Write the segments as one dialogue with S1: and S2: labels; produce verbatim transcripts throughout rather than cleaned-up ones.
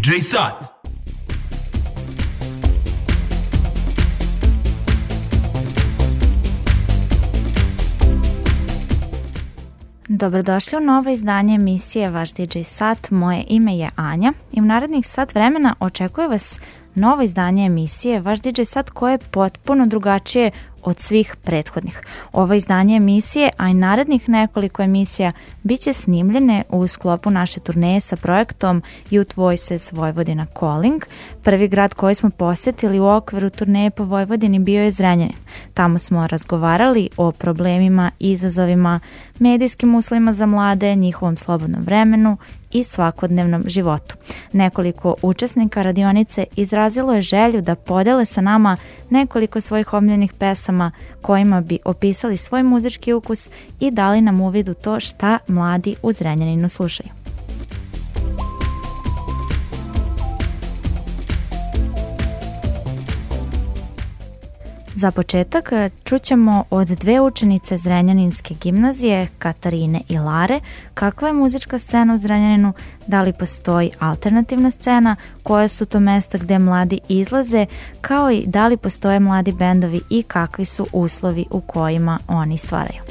S1: džej Sat.
S2: Dobrodošli u novo izdanje emisije Vaš D J Sat. Moje ime je Anja i u narednih sat vremena očekuje vas novo izdanje emisije Vaš D J Sat koje je potpuno drugačije od svih prethodnih. Ovo izdanje emisije, a i narednih nekoliko emisija, bit će snimljene u sklopu naše turneje sa projektom Youth Voices Vojvodina Calling. Prvi grad koji smo posjetili u okviru turneje po Vojvodini bio je Zrenjanin. Tamo smo razgovarali o problemima, izazovima, medijskim uslovima za mlade, njihovom slobodnom vremenu i svakodnevnom životu. Nekoliko učesnika radionice izrazilo je želju da podele sa nama nekoliko svojih omiljenih pesama kojima bi opisali svoj muzički ukus i dali nam uvid u to šta mladi u Zrenjaninu slušaju. Za početak čućemo od dve učenice Zrenjaninske gimnazije, Katarine i Lare, kakva je muzička scena u Zrenjaninu, da li postoji alternativna scena, koje su to mesta gde mladi izlaze, kao i da li postoje mladi bendovi i kakvi su uslovi u kojima oni stvaraju.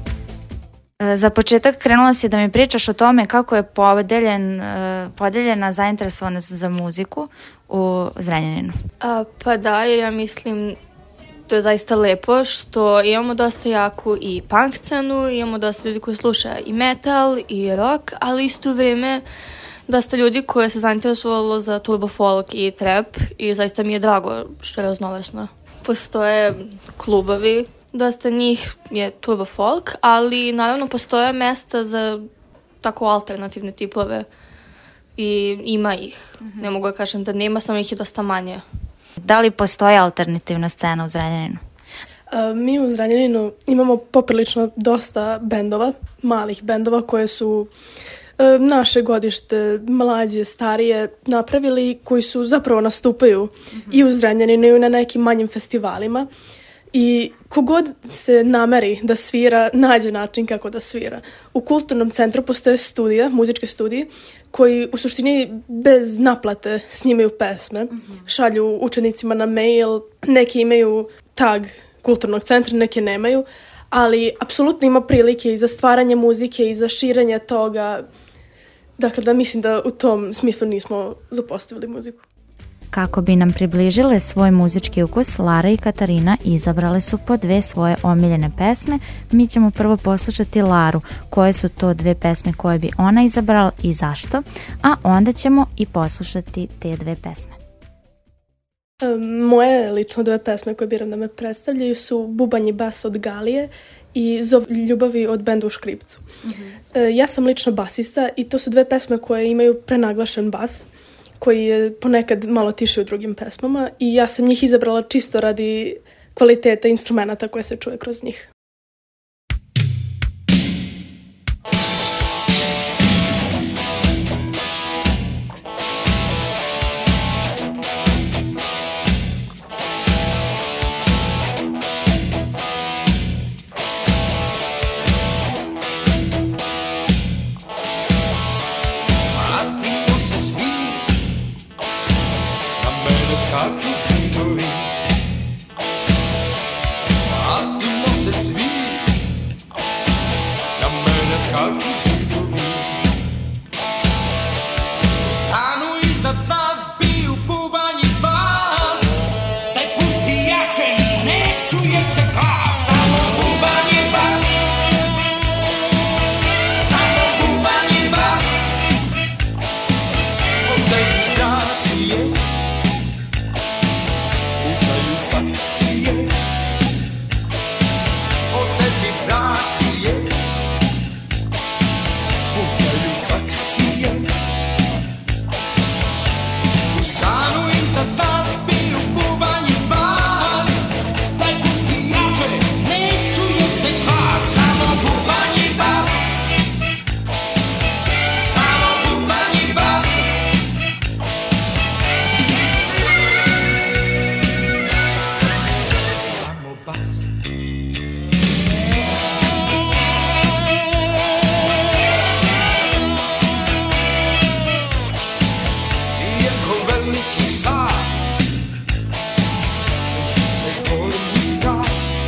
S2: Za početak krenula si da mi pričaš o tome kako je podeljen, podeljena zainteresovanost za muziku u Zrenjaninu.
S3: A, pa da, ja mislim to je zaista lepo što imamo dosta jaku i punk scenu, imamo dosta ljudi koji slušaju i metal i rock, ali isto vrijeme dosta ljudi koje se zainteresovalo za turbo folk i trap i zaista mi je drago što je raznovrsno. Postoje klubovi, dosta njih je turbo folk, ali naravno postoje mesta za tako alternativne tipove i ima ih. Mm-hmm. Ne mogu da kažem da nema, samo ih je dosta manje.
S2: Da li postoji alternativna scena u Zrenjaninu?
S4: Uh, mi u Zrenjaninu imamo poprilično dosta bendova, malih bendova koje su uh, naše godište, mlađe, starije napravili, koji su zapravo nastupaju mm-hmm. i u Zrenjaninu i na nekim manjim festivalima. I kogod se nameri da svira, nađe način kako da svira. U kulturnom centru postoje studija, muzičke studije, koji u suštini bez naplate snimaju pesme, mm-hmm. šalju učenicima na mail, neki imaju tag kulturnog centra, neke nemaju, ali apsolutno ima prilike i za stvaranje muzike i za širenje toga. Dakle, da mislim da u tom smislu nismo zapostavili muziku.
S2: Kako bi nam približile svoj muzički ukus, Lara i Katarina izabrale su po dve svoje omiljene pesme. Mi ćemo prvo poslušati Laru, koje su to dve pesme koje bi ona izabrala i zašto, a onda ćemo i poslušati te dve pesme.
S4: Moje lično dve pesme koje biram da me predstavljaju su Bubanj i bas od Galije i Zov ljubavi od benda u Škripcu. Mm-hmm. Ja sam lično basista i to su dve pesme koje imaju prenaglašen bas, koji je ponekad malo tiše u drugim pesmama i ja sam njih izabrala čisto radi kvaliteta instrumenta koje se čuje kroz njih.
S5: Skaču zidovi, vratimo se svi, na mene skaču zidovi. U stanu iznad nas biju bubanj i bas, daj pusti jače, ne čuje se glas, samo bubanj i bas, samo bubanj i bas, od te vibracije saksije, od te vibracije pucaju saksije. U stanu iznad nas biju bubanj i bas, daj pusti jače, ne čuje se glas, samo bubanj i bas, samo bubanj i bas. veliki sad, puši se gornji sprat,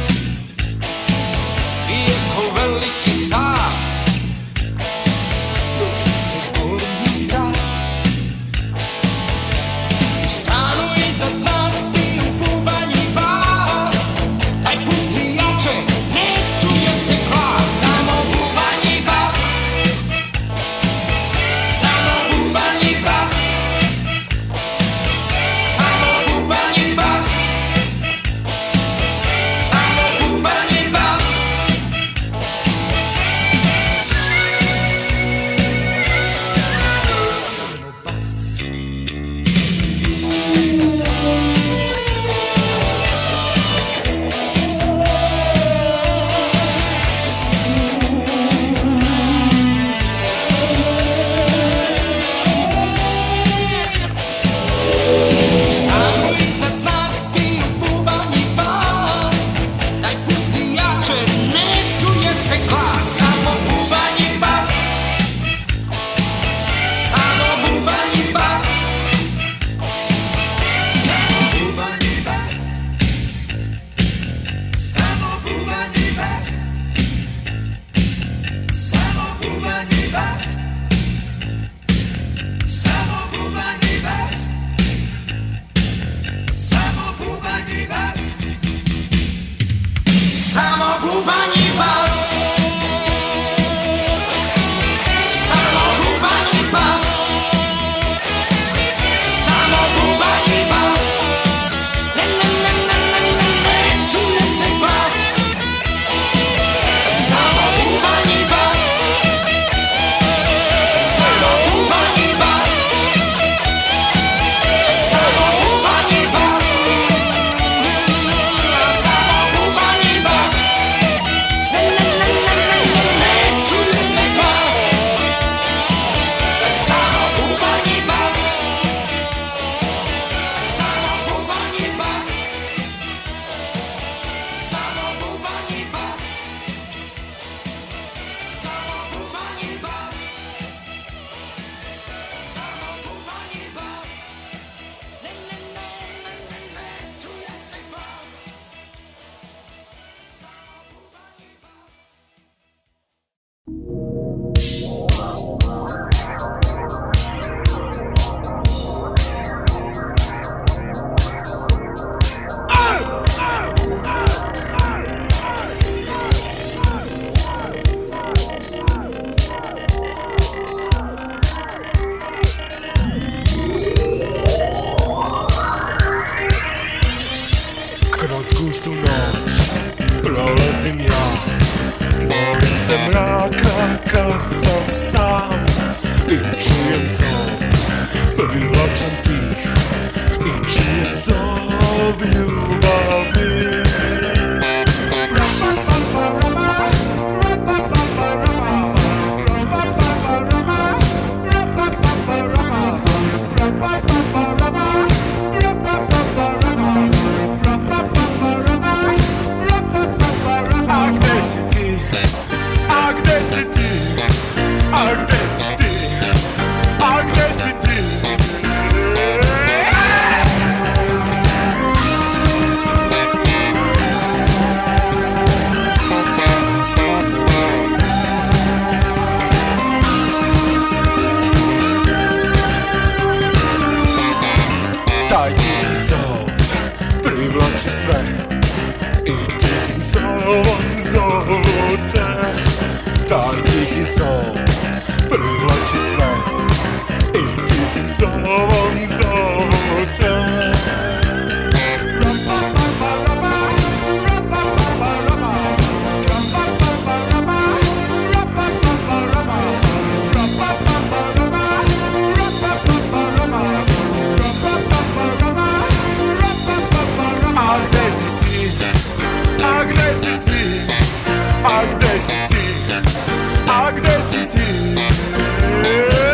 S5: bije ko veliki sad, puši se gornji sprat. U stanu iznad nas biju bubanj i bas, daj pusti jače, ne čuje se glas, samo bubanj i bas, samo bubanj i bas, samo bubanj i bas, samo bubanj i bas. Samo bas. Stanu iznad nas biju bubanj i bas, daj pusti jače, ne čuje se glas, samo bubanj i bas, samo bubanj i bas, samo bubanj i bas, samo bubanj i bas, samo bubanj i bas, samo bubanj i bas. Samo bubanj i bas, samo bubanj i bas, samo bubanj i bas, samo bubanj i bas, ne ne ne ne ne ne ne čuje se glas, samo bubanj i bas, samo bubanj i bas, samo bubanj i bas. Samo bubanj i bas, ne ne ne ne ne ne ne čuje se glas, samo bubanj i bas, samo bubanj i bas, samo bubanj i bas, samo bubanj i bas, samo bubanj i bas, ne ne ne ne ne ne čuje se glas, samo bubanj i bas.
S1: Kroz gustu noć prolazim ja, bojim se mraka kad sam sam i čujem zov, privlačan tih i čujem zov ljubavi. A gde si ti? A gde si ti? A gde si ti? A gde si ti? Taj tihi zov privlači sve i tihim zovom zovu te. Taj tihi zov privlači sve i tihim zovom zovu te. A gde si ti? A gde si ti? A gde si ti? A gde si ti?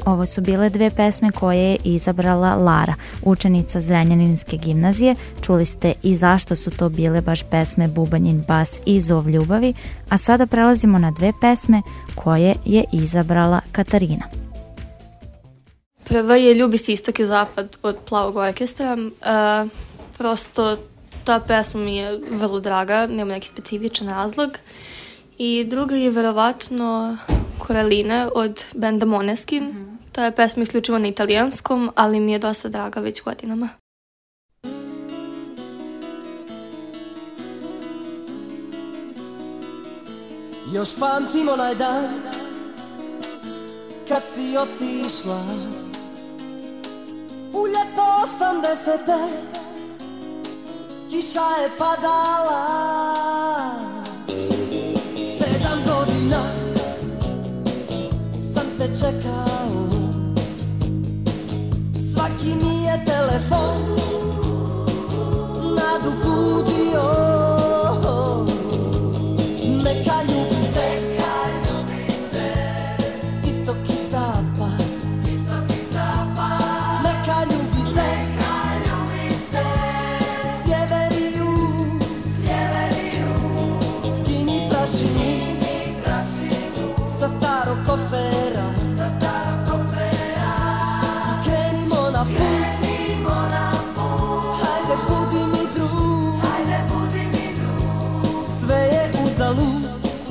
S2: Ovo su bile dve pesme koje je izabrala Lara, učenica Zrenjaninske gimnazije. Čuli ste i zašto su to bile baš pesme Bubanjin bas i Zov ljubavi, a sada prelazimo na dve pesme koje je izabrala Katarina.
S3: Prva je Ljubi se istok i zapad od Plavog orkestra. Uh, prosto ta pesma mi je vrlo draga, nema neki specifičan razlog. I druga je verovatno Koraline od benda Måneskin. Mm-hmm. Ta je pesma isključivo na italijanskom, ali mi je dosta draga već godinama.
S6: Još pamtim onaj dan kad si otišla u ljeto osamdesete, kiša je padala. Sedam godina sam te čekao, svaki mi je telefon nadu budio. Neka ljubi se, neka ljubi se, istok i zapad, istok i zapad. Neka ljubi se, neka ljubi se, sjever i jug, sjever i jug. Skini prašinu, skini prašinu sa starog kofera, sa starog kofera. I krenimo na put, krenimo na put. Hajde budi mi drug, hajde budi mi drug. Sve je uzalud,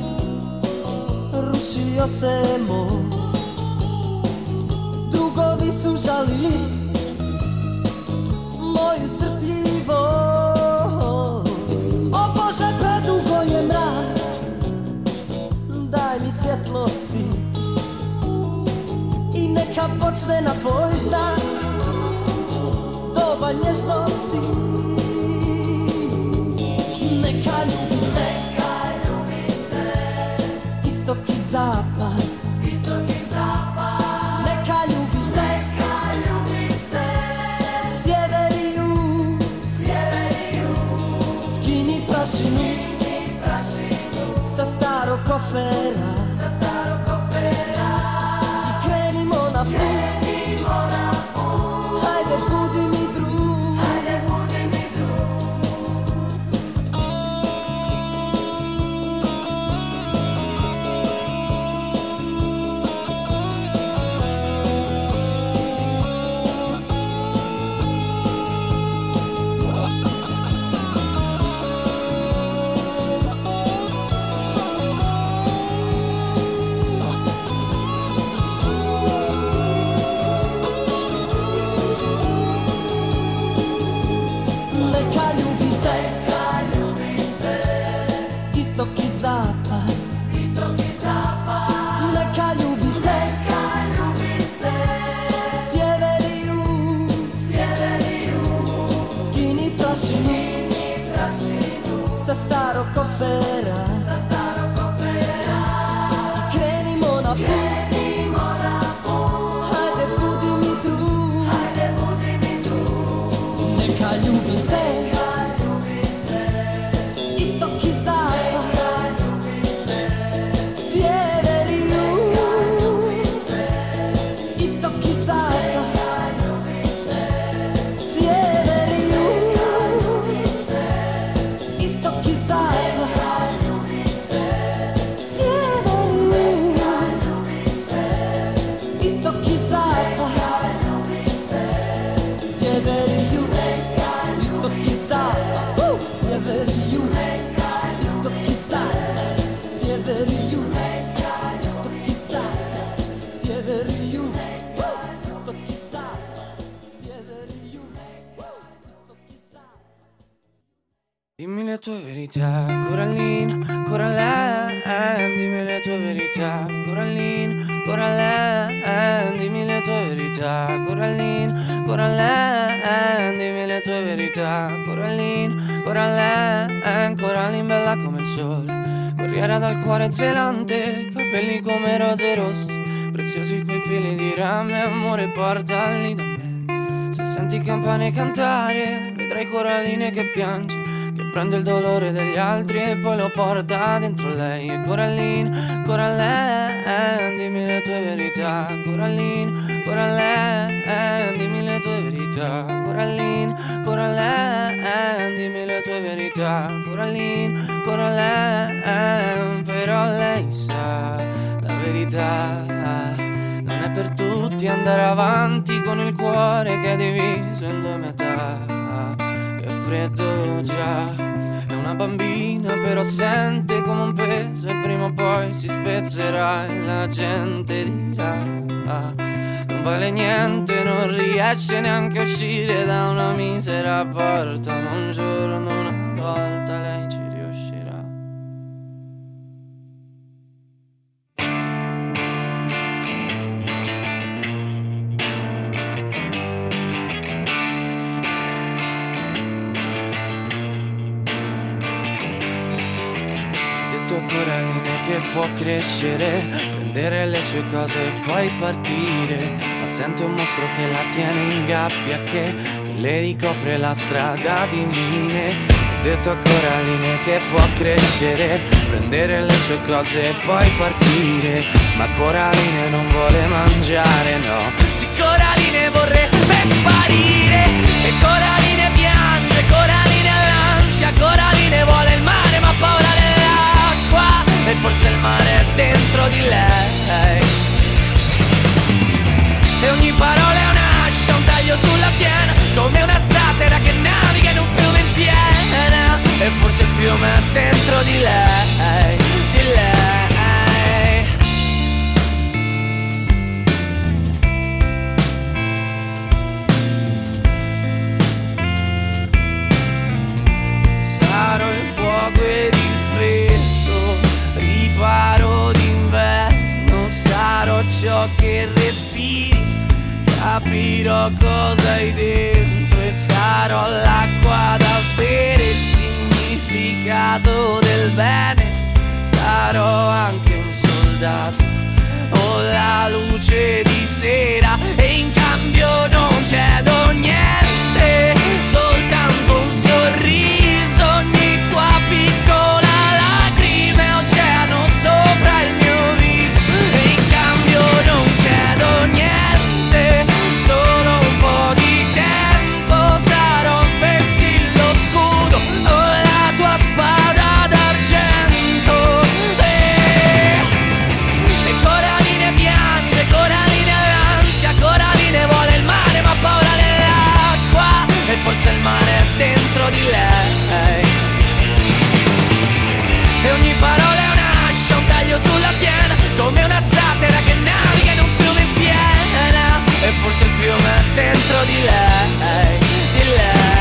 S6: rušio se most, drugovi su žalili moju strpljivost. O Bože, predugo je mrak, daj mi svjetlosti i neka počne na tvoj znak doba nježnosti. Neka ljubi se, neka ljubi se, istok i zapad, istok i zapad. Neka ljubi se, neka ljubi se, sjever i jug, sjever i jug. Skini prašinu, skini prašinu sa starog kofera, sa starog kofera. I krenimo na put, krenimo na put. Hajde budi mi drug, hajde budi mi drug. Neka ljubi se, neka ljubi se, istok i zapad, istok i zapad. Neka ljubi se, neka ljubi se, sjever i jug, sjever i jug. Skini prašinu, skini prašinu sa starog kofera, sa starog kofera. I krenimo na put, krenimo na put. Hajde budi mi drug, hajde budi mi drug. Neka ljubi se, neka ljubi se, istok i zapad, neka ljubi se, sjever i jug, istok i zapad, neka ljubi se, sjever i jug, istok i zapad, neka ljubi se, sjever i jug, istok i zapad, neka ljubi se, sjever i jug. Istok i zapad, uh! Sjever i jug, istok i zapad, sjever i jug, istok i zapad, sjever i jug, istok i zapad, sjever i jug, istok i zapad.
S7: Dimmi le tue verità, Coraline, Coraline, dimmi le tue verità, Coraline, Coraline, dimmi le tue verità, Coraline, Coraline, dimmi le tue verità, Coraline, Coraline, Coraline bella come il sole, corriera dal cuore zelante, capelli come rose rosse, preziosi quei fili di rame, amore portali da me. Se senti campane cantare, vedrai Coraline che piange, che prende il dolore degli altri e poi lo porta dentro lei. E Coraline, Coraline, dimmi le tue verità, verità, Coraline, Coraline, dimmi le tue verità, Coraline, Coraline, dimmi le tue verità, Coraline, Coraline, però lei sa la verità, non è per tutti andare avanti con il cuore che è diviso in due metà, è freddo già. È una bambina però sente come un peso e prima o poi si spezzerà e la gente dirà ah, non vale niente, non riesce neanche a uscire da una misera porta, ma un giorno una volta lei ci riuscirà. Coraline che può crescere, prendere le sue cose e poi partire, ma sente un mostro che la tiene in gabbia, che, che le ricopre la strada di mine. Ho detto a Coraline che può crescere, prendere le sue cose e poi partire, ma Coraline non vuole mangiare, no. Sì, Coraline vorrebbe sparire, e Coraline piange, Coraline ha l'ansia, Coraline vuole il mare ma ha paura dell'acqua, e forse il mare è dentro di lei. E ogni parola è un'ascia, un taglio sulla schiena, come una zattera che naviga in un fiume in piena, e forse il fiume è dentro di lei, di lei. Sarò il fuoco ed il freddo, riparo d'inverno, sarò ciò che respiri, capirò cosa hai dentro e sarò l'acqua da bere, il significato del bene, sarò anche un soldato o la luce di sera, e in cambio non chiedo niente, soltanto un sorriso, ogni tua piccola lacrime, oceano sopra il mio viso, e in cambio non chiedo niente, solo un po' di tempo, sarò un vessillo scudo o la tua spada d'argento. E, e Coraline piange, Coraline ha l'ansia, Coraline vuole il mare ma ha paura dell'acqua, e forse il mare è dentro di lei. E ogni parola è un'ascia, un taglio sulla schiena, come una zattera che naviga in un fiume in piena, e forse il fiume è dentro di lei, di lei.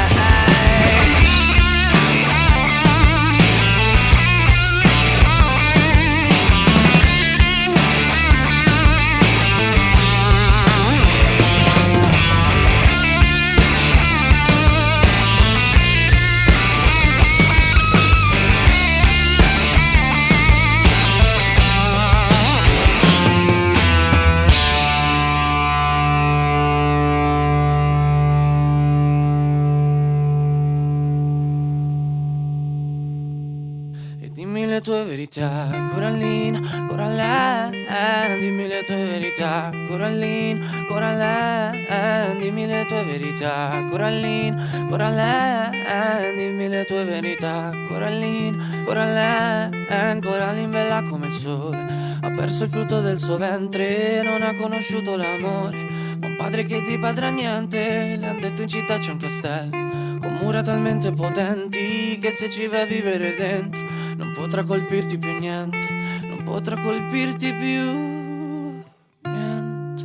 S7: Dimmi le tue verità, Coraline, Coraline, dimmi le tue verità, Coraline, Coraline, dimmi le tue verità, Coraline, Coraline, dimmi le tue verità, Coraline, Coraline, Coraline bella come il sole, ha perso il frutto del suo ventre, non ha conosciuto l'amore, ma un padre che di padre ha niente, le han detto in città c'è un castello, con mura talmente potenti che se ci vai a vivere dentro non potrà colpirti più niente, non potrà colpirti più niente.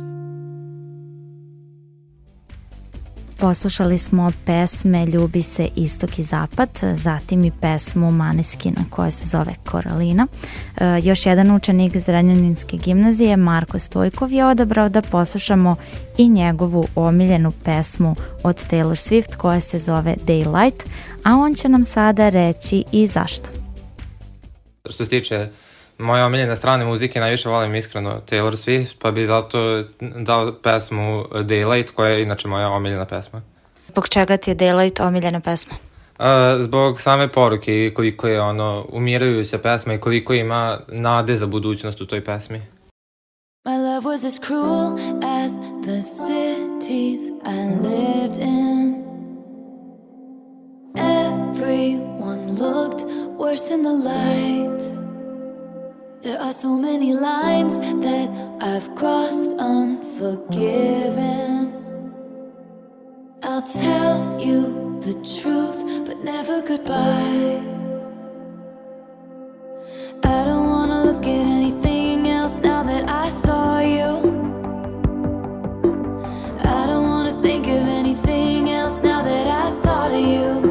S2: Poslušali smo pesme Ljubi se istok i zapad, zatim i pesmu Maneskina koja se zove Koralina. E, još jedan učenik Zrenjaninske gimnazije, Marko Stojkov, je odabrao da poslušamo i njegovu omiljenu pesmu od Taylor Swift koja se zove Daylight, a on će nam sada reći i zašto.
S8: Što se tiče moje omiljene strane muzike, najviše volim iskreno Taylor Swift, pa bi zato dao pesmu Daylight, koja je inače moja omiljena pesma.
S2: Zbog čega ti je Daylight omiljena pesma?
S8: Uh, zbog same poruke i koliko je ono umirujuća pesma i koliko ima nade za budućnost u toj pesmi.
S9: My love was as cruel as the cities I lived in. Everyone looked worse in the light. There are so many lines that I've crossed unforgiven. I'll tell you the truth, but never goodbye. I don't wanna look at anything else now that I saw you. I don't wanna think of anything else now that I thought of you.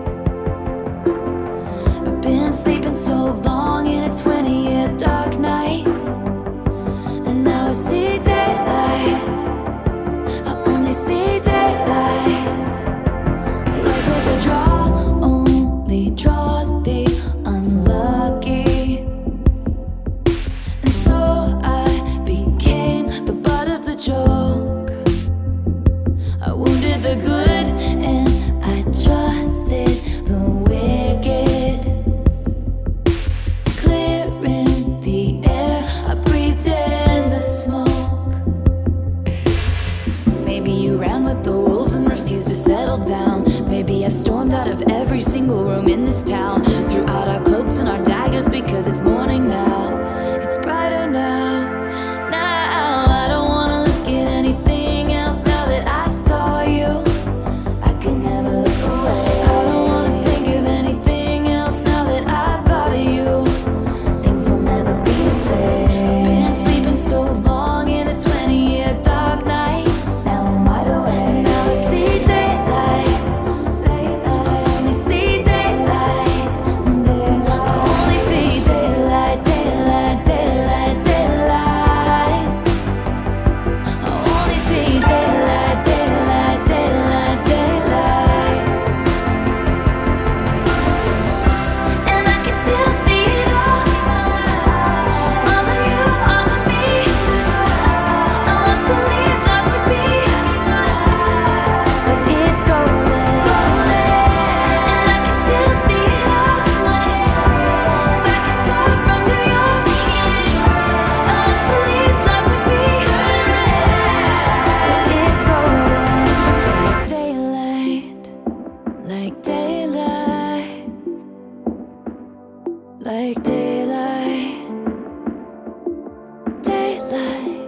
S9: I've been sleeping so long in a twenty-year dark night, and now I see daylight. I only see daylight. Luck of the draw only draws the unlucky, and so I became the butt of the joke. I wounded the good and I trusted the wicked. Clearing the air, I breathed in the smoke. Maybe you ran with the wolves and refused to settle down. Maybe I've stormed out of every single room in this town, threw out our cloaks and our daggers because it's morning now. It's brighter now. Now I don't wanna look at anything else now that I saw you. I can never look away. I don't wanna think of anything else now that I thought of you. Things will never be the same. I've been sleeping so long in a twenty-year dark night. Now I'm wide awake, and now I see daylight. Daylight. I only see daylight. Daylight. I only see daylight, daylight, daylight, daylight. I only see daylight, daylight, daylight, daylight. And I can still see it all. All of you, all of me. I once believed love would be, but it's golden. And I can still see it all. Back and forth from New York. I once believed love would be, but it's golden. Like daylight, like daylight, like daylight, daylight.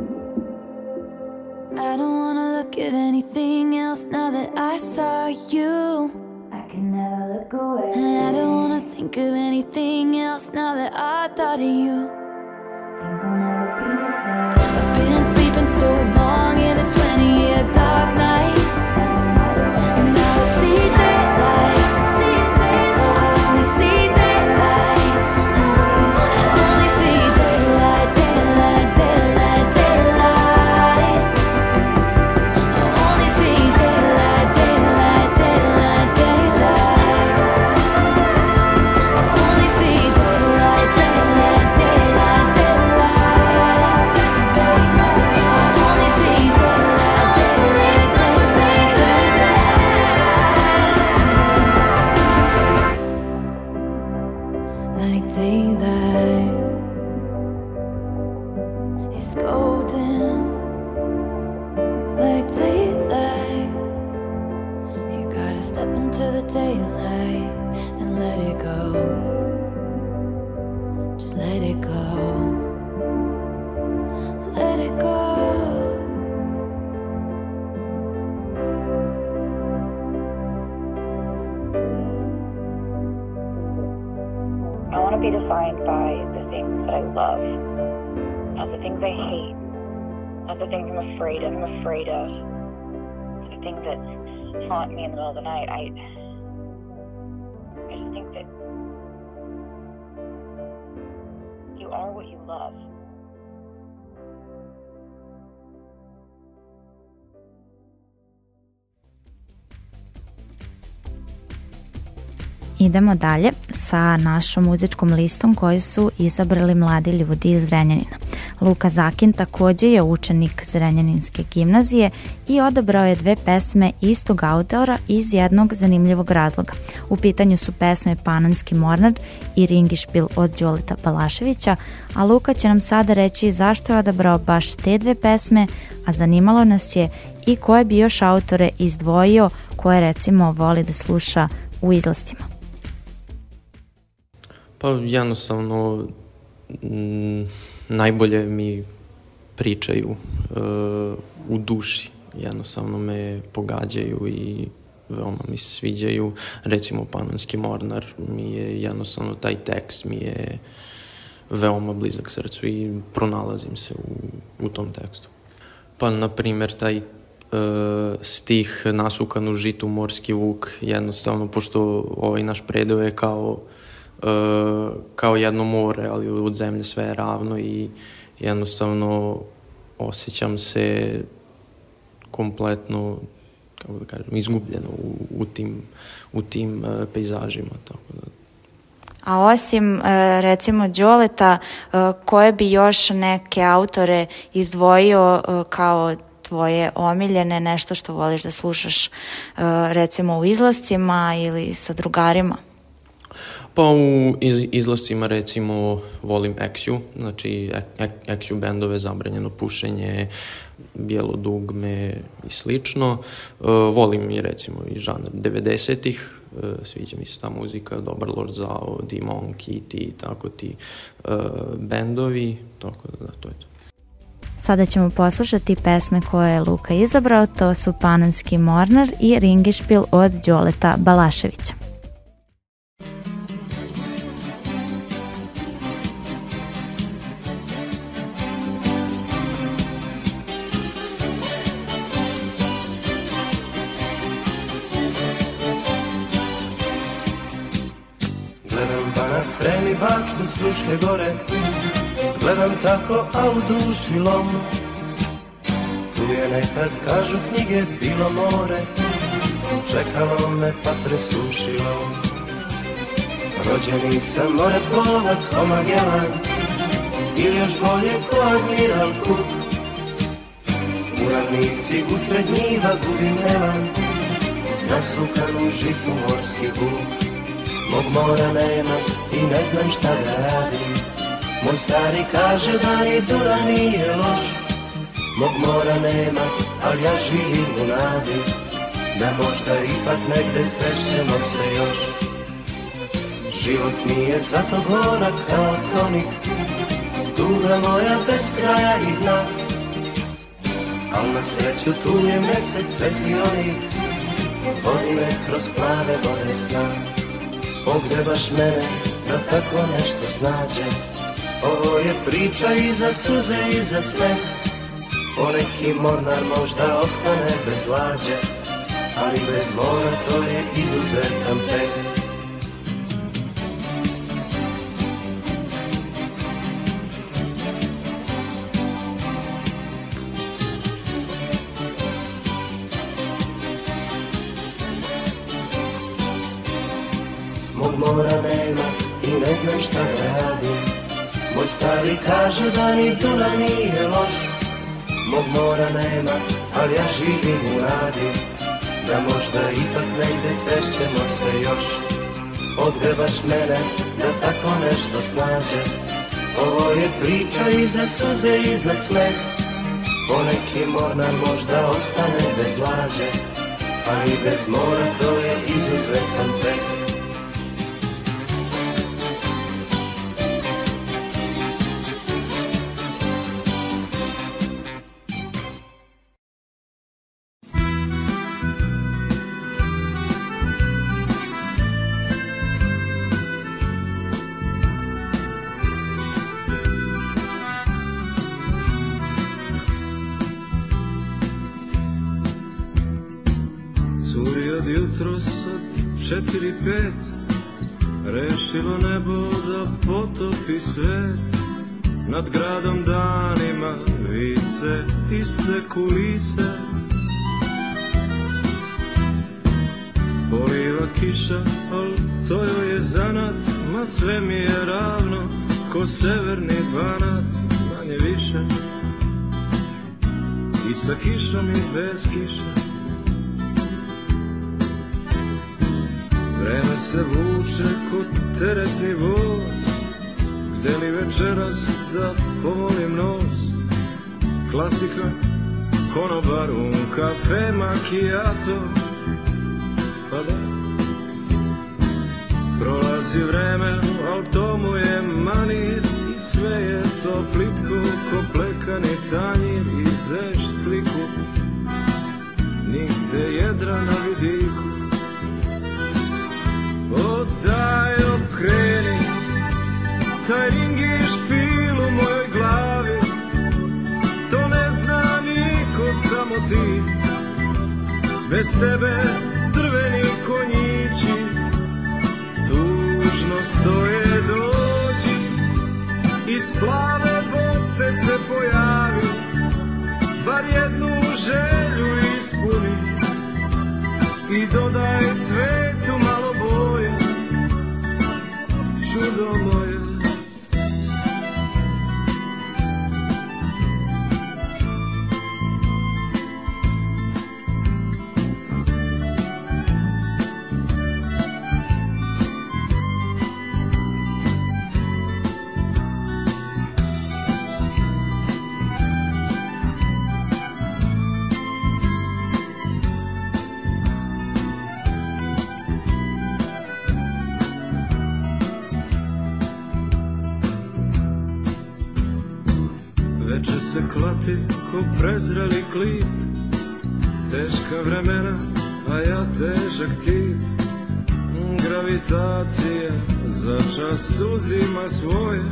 S9: I don't wanna look at anything else now that I saw you. I can never look away. And I don't wanna think of anything else now that I thought of you. Things will never be the same. I've been sleeping so long in a twenty-year dark night, and now I see daylight. See daylight. I only see daylight. I only see daylight, daylight, daylight, daylight. I only see daylight, daylight, daylight, daylight. I only see daylight, daylight, daylight, daylight. I only see daylight, daylight, daylight, daylight. Like daylight is golden. Like daylight, you gotta step into the daylight and let it go. Just let it go. Let it go.
S10: I want to be defined by the things that I love, not the things I hate, not the things I'm afraid of. I'm afraid of the things that haunt me in the middle of the night. I, I just think that you are what you love.
S2: Idemo dalje sa našom muzičkom listom koju su izabrali mladi ljudi iz Zrenjanina. Luka Zakin takođe je učenik Zrenjaninske gimnazije i odabrao je dve pesme istog autora iz jednog zanimljivog razloga. U pitanju su pesme Panonski mornar i Ringišpil od Đoleta Balaševića, a Luka će nam sada reći zašto je odabrao baš te dve pesme, a zanimalo nas je i koje bi još autore izdvojio koje recimo voli da sluša u izlascima.
S11: Pa jednostavno m, najbolje mi pričaju e, u duši, jednostavno me pogađaju i veoma mi se sviđaju. Recimo Panonski mornar mi je jednostavno, taj tekst mi je veoma blizak srcu i pronalazim se u, u tom tekstu. Pa na primjer taj e, stih nasukan u žitu morski vuk, jednostavno pošto ovaj naš predeo je kao Uh, kao jedno more, ali od zemlje sve je ravno i jednostavno osjećam se kompletno, kako da kažem, izgubljeno u, u tim, u tim uh, pejzažima. Tako da.
S2: A osim uh, recimo Đoleta, uh, koje bi još neke autore izdvojio uh, kao tvoje omiljene, nešto što voliš da slušaš uh, recimo u izlascima ili sa drugarima?
S11: Pa u iz, izlascima recimo volim Eksju, znači ek, Eksju bendove, Zabranjeno pušenje, Bijelo dugme i slično. Uh, volim i recimo i žanr devedesetih, uh, sviđa mi se ta muzika, Dobar Lord Zao, D-Monk, E T, tako ti uh, bendovi, tako da, da to je to.
S2: Sada ćemo poslušati pesme koje je Luka izabrao, to su Panonski mornar i Ringišpil od Đoleta Balaševića.
S12: Sremi Bačku s Fruške gore, gledam tako, a u duši lom. Tu je nekad, kažu knjige, bilo more, čekalo me pa presušilo. Rođeni sam moreplovac ko Magellan, ili još bolje ko Admiral Cook. U ravnici usred njiva gubim elan, nasukan u žitu morski vuk. Mog mora nema i ne znam šta da radim. Moj stari kaže da ni dura nije loš. Mog mora nema, ali ja živim u nadi da možda ipak negde srećemo se još. Život mi je zato gorak kao tonik, tuga moja bez kraja i dna. Al na sreću tu je mesec svetlionik, vodi me kroz plave vode sna. Pogrebaš mene da tako nešto snađe, ovo je priča i za suze i za smeh. Poneki mornar možda ostane bez lađe, ali bez mora to je izuzetan peh. Mog mora nema i ne znam šta da radim. Moj stari kaže da ni dura nije loš. Mog mora nema, ali ja živim u nadi da možda ipak negde srećemo se još. Pogrebaš mene da tako nešto snađe, ovo je priča i za suze i za smeh. Poneki mornar možda ostane bez lađe, ali bez mora to je izuzetan peh.
S13: Jutros od četiri pet rešilo nebo da potopi svet. Nad gradom danima vise iste kulise. Poliva kiša, al to joj je zanat, ma sve mi je ravno ko severni Banat. Ma manje više, i sa kišom i bez kiše. Vreme se vuče ko teretni voz, gde li večeras da pomolim nos. Klasika, konobar, un kafe, macchiato, pa da. Prolazi vreme, al to mu je manir, i sve je to plitko ko plekani tanjir. I zeš sliku, nigde jedra na vidiku. O daj okreni, taj ring i špil u mojoj glavi, to ne zna niko, samo ti. Bez tebe drveni konjići tužno stoje, dođi. Iz plave boce se pojavi, bar jednu želju ispuni i dodaj svetu malo boje, čudo moje. Veče se klati ko prezreli klip, teška vremena, a ja težak tip. Gravitacija za čas uzima svoje.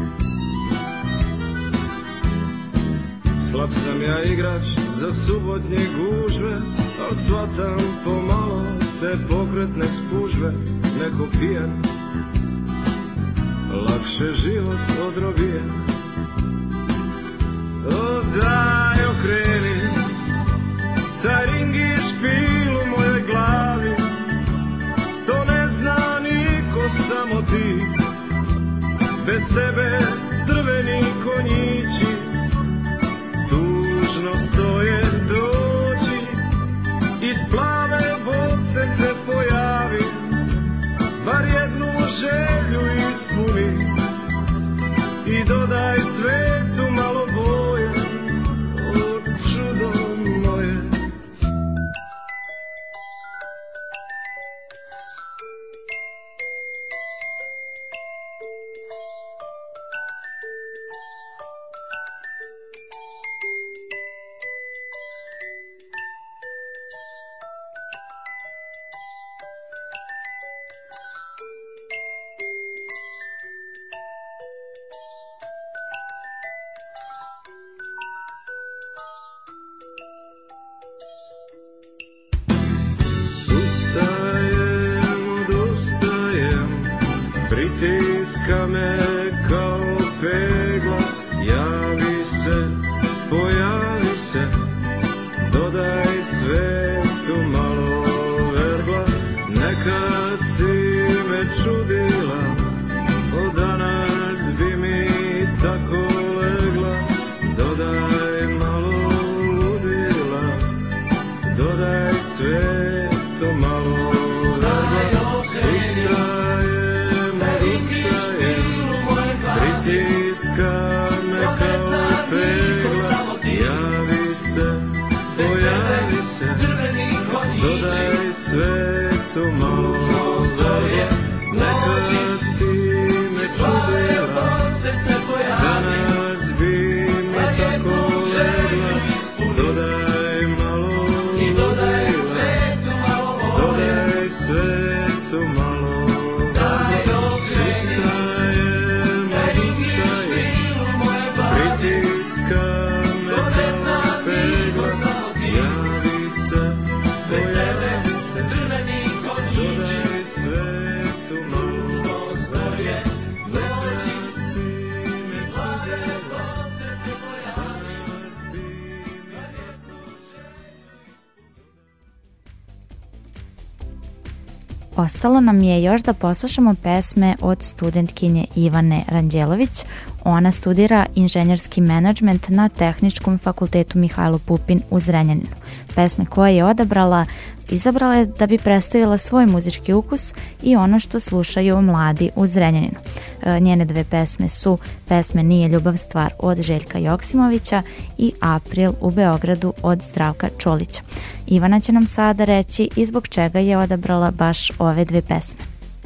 S13: Slab sam ja igrač za subotnje gužve, al shvatam pomalo te pokretne spužve. Neko pijan, lakše život odrobijen. O daj okreni, taj ring i špil u mojoj glavi, to ne zna niko, samo ti. Bez tebe drveni konjići tužno stoje, dođi. Iz plave boce se pojavi, bar jednu želju ispuni i dodaj svetu malo boje, o čudo moje. Pritiska me kao pegla, javi se, pojavi se, dodaj svetu malo vergla. Nekad si me čudila, od danas bi mi tako legla. Dodaj malo ludila, dodaj svetu malo vergla. Sustrajem, odustajem, pritiska me kao pegla, javi se, pojavi se, dodaj svetu malo vergla. Nekad si me čudila, danas bi mi tako legla. Dodaj malo ludila, dodaj svetu malo vergla. Sustrajem, odustajem, pritiska me kao pegla, javi se, pojavi se, dodaj svetu malo vergla. Nekad si me čudila, danas bi mi tako
S2: Ostalo nam je još da poslušamo pesme od studentkinje Ivane Ranđelović. Ona studira inženjerski menadžment na Tehničkom fakultetu Mihajlo Pupin u Zrenjaninu. Pesme koje je odabrala, izabrala je da bi predstavila svoj muzički ukus i ono što slušaju mladi u Zrenjaninu. Njene dve pesme su pesme Nije ljubav stvar od Željka Joksimovića i April u Beogradu od Zdravka Čolića. Ivana će nam sada reći i zbog čega je odabrala baš ove dve pesme.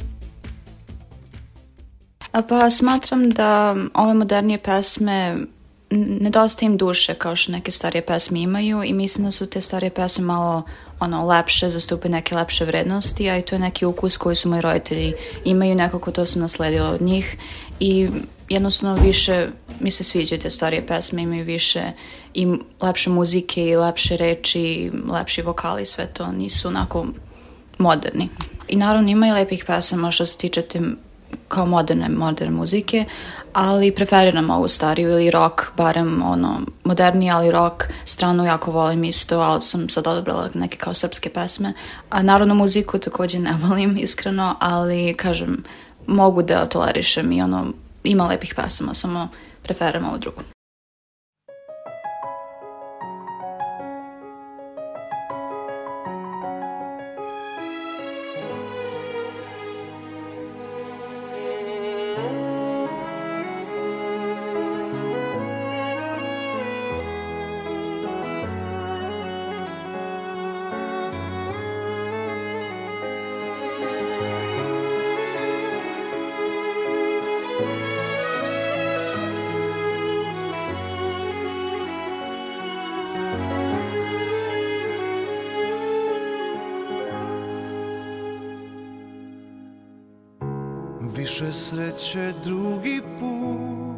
S14: Pa smatram da ove modernije pesme nedostaje im duše kao što neke starije pesme imaju i mislim da su te starije pesme malo ono lepše, zastupaju neke lepše vrednosti, a i to je neki ukus koji su moji roditelji imaju, nekako to sam nasledila od njih i jednostavno više mi se sviđaju te starije pesme, imaju više i lepše muzike i lepše reči, lepši vokali, sve to nisu onako moderni. I naravno ima i lepih pesama što se tiče te kao moderne, moderne muzike, ali preferiram ovu stariju ili rock, barem ono moderni, ali rock, stranu jako volim isto, ali sam sad odabrala neke kao srpske pesme. A narodnu muziku također ne volim iskreno, ali kažem, mogu da tolerišem i ono, ima lepih pesama, samo preferiram ovu drugu.
S1: Više sreće drugi put,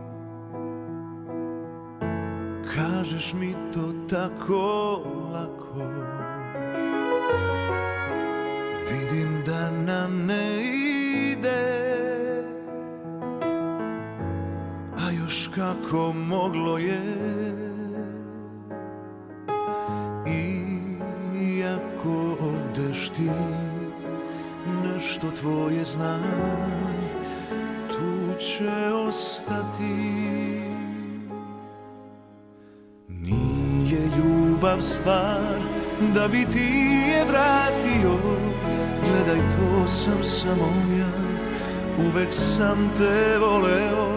S1: kažeš mi to tako lako. Vidim da nam ne ide, a još kako moglo je. Iako odeš ti, nešto tvoje znam, tu će ostati. Nije ljubav stvar da bi ti je vratio, gledaj to sam samo ja, uvek sam te voleo.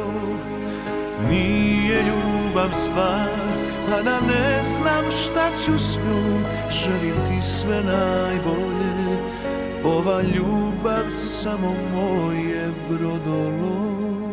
S1: Nije ljubav stvar, pa da ne znam šta ću s njom, želim ti sve najbolje. Ova ljubav samo moje brodolo.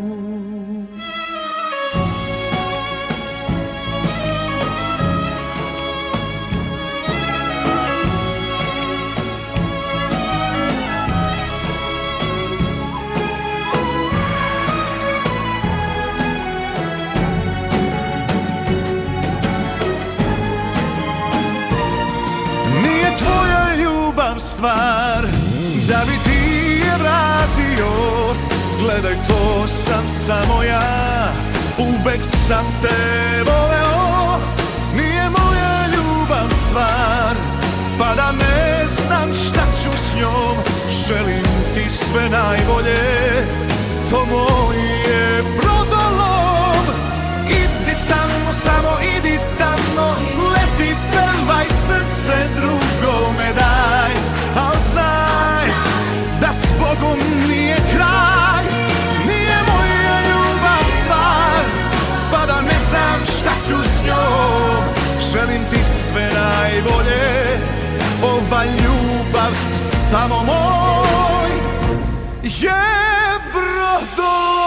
S1: Nije tvoja ljubav stvar da bi ti je vratio, gledaj to sam samo ja, uvek sam te voleo. Nije moja ljubav stvar, pa da ne znam šta ću s njom, želim ti sve najbolje, to moje brodolom. Idi samo, samo idi tamo, leti, pevaj, srce drugome daj, al znaj da s Bogom nije kraj. Nije moja ljubav stvar, pa da ne znam šta ću s njom, želim ti sve najbolje. Ova ljubav samo moj je brodolom.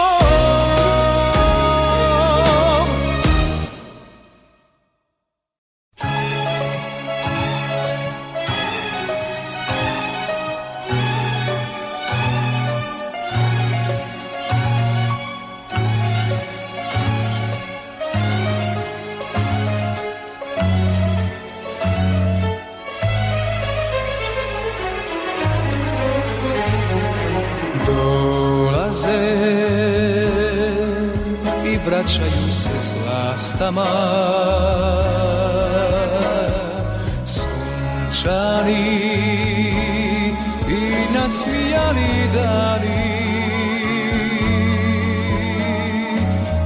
S15: I vraćaju se s lastama, sunčani i nasmijani dani.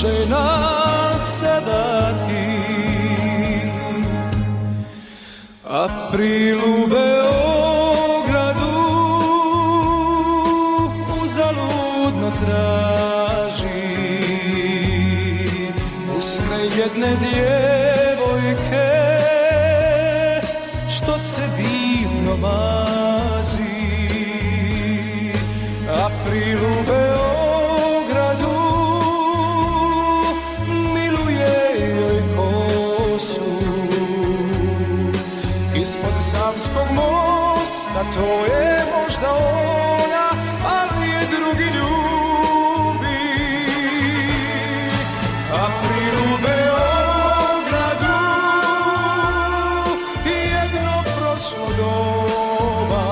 S15: žena sada ti. April u Beogradu uzaludno traži usne jedne djevojke što se divno mazi. April u Beogradu miluje joj kosu ispod Savskog mosta, to je možda ona, ali je drugi ljubi. April u Beogradu jedno prošlo doba,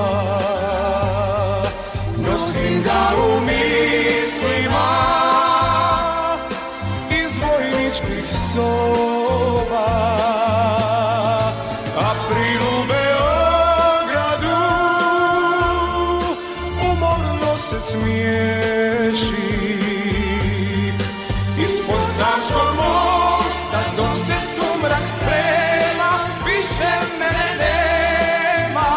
S15: nosim ga u mislima iz vojničkih soba. April u Beogradu umorno se smiješi ispod Savskog mosta dok se sumrak sprema, više mene nema.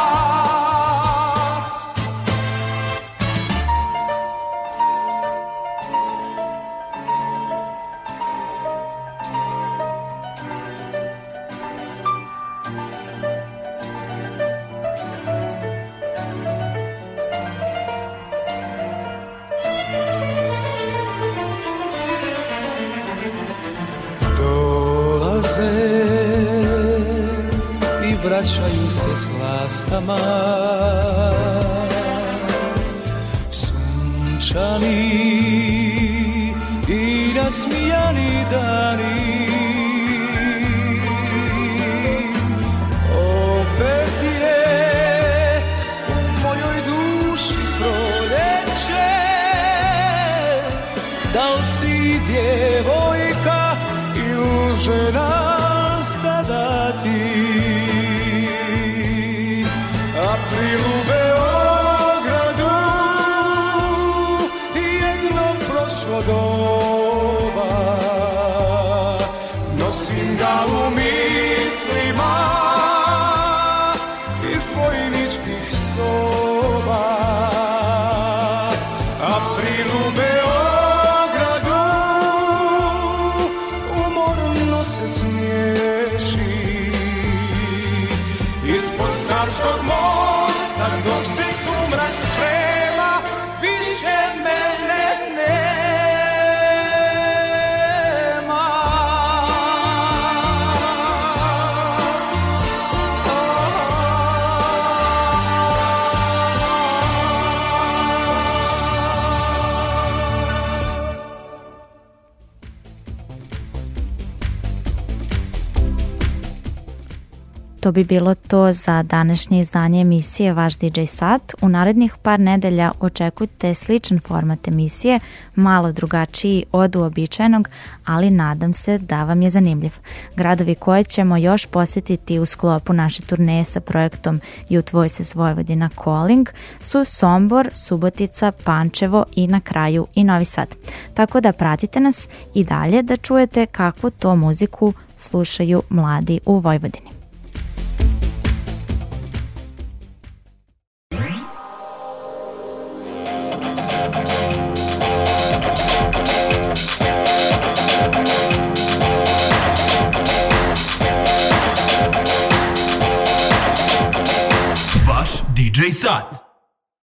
S15: I vraćaju se s lastama sunčani i nasmijani dani. Opet je u mojoj duši proljeće, da li si djevojka ili žena sada ti. April u Beogradu jedno prošlo doba, nosim ga u mislima iz vojničkih soba. April u Beogradu umorno se smiješi ispod Savskog mosta dok se sumrak sprema, više mene nema.
S2: To bi bilo to za današnje izdanje emisije Vaš D J Sat. U narednih par nedelja očekujte sličan format emisije, malo drugačiji od uobičajenog, ali nadam se da vam je zanimljiv. Gradovi koje ćemo još posjetiti u sklopu naše turneje sa projektom Youth Voices Vojvodina Calling su Sombor, Subotica, Pančevo i na kraju i Novi Sad. Tako da pratite nas i dalje da čujete kakvu to muziku slušaju mladi u Vojvodini.
S16: D J Sat.